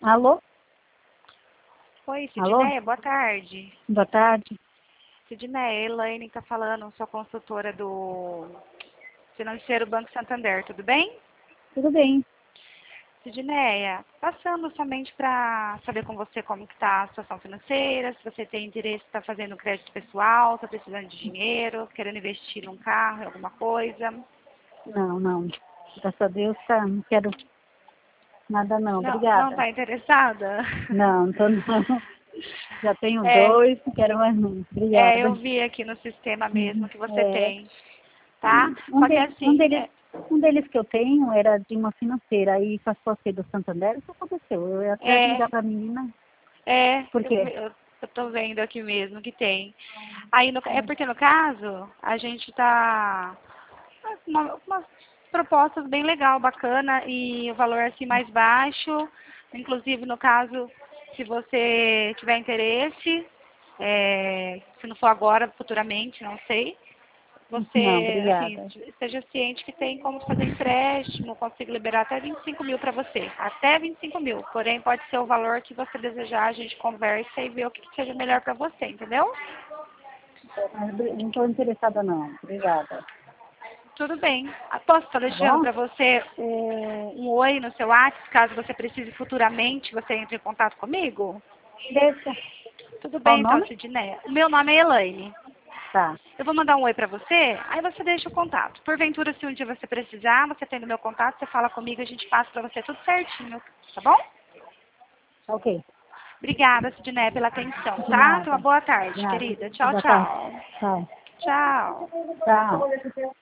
Alô? Oi, Alô? Sidneia, boa tarde. Boa tarde. Sidneia, Elaine está falando, sou consultora do Financeiro Banco Santander, tudo bem? Tudo bem? Sidneia, passando somente para saber com você como que está a situação financeira, se você tem interesse em estar fazendo crédito pessoal, está precisando de dinheiro, querendo investir num carro, em alguma coisa. Não. Graças a Deus, tá, não quero nada não. Não Obrigada. está interessada? Não, tô não. Já tenho É, dois, não quero mais não. Obrigada. eu vi aqui no sistema mesmo que você É, tem, tá? um, Só que de, um, assim, deles, um deles que eu tenho era de uma financeira, aí passou a ser do Santander, isso aconteceu. Eu ia até é, ligar para a menina. É, Por quê? eu tô vendo aqui mesmo que tem. Aí, é porque no caso, a gente tá com umas propostas bem legal, bacana, e o valor assim mais baixo. Inclusive, no caso, se você tiver interesse, se não for agora, futuramente, não sei, Não, você, assim, obrigada. esteja ciente que tem como fazer empréstimo, consigo liberar até 25 mil para você. Até 25 mil. Porém, pode ser o valor que você desejar, a gente conversa e vê o que seja melhor para você, entendeu? Mas não estou interessada não. Obrigada. Tudo bem. Posso estar Tá deixando bom? para você um oi no seu WhatsApp, caso você precise futuramente, você entre em contato comigo? Deixa. Tudo Qual o bem, então, nome? Sidneia. O meu nome é Elaine. Tá. Eu vou mandar um oi pra você, aí você deixa o contato. Porventura, se um dia você precisar, você tem o meu contato, você fala comigo, a gente passa pra você tudo certinho, tá bom? Ok. Obrigada, Sidney, pela atenção, De tá? Tenha uma nada. boa De tarde, nada. querida. Tchau, Boa tarde. tchau. Tchau. Tchau. Tchau.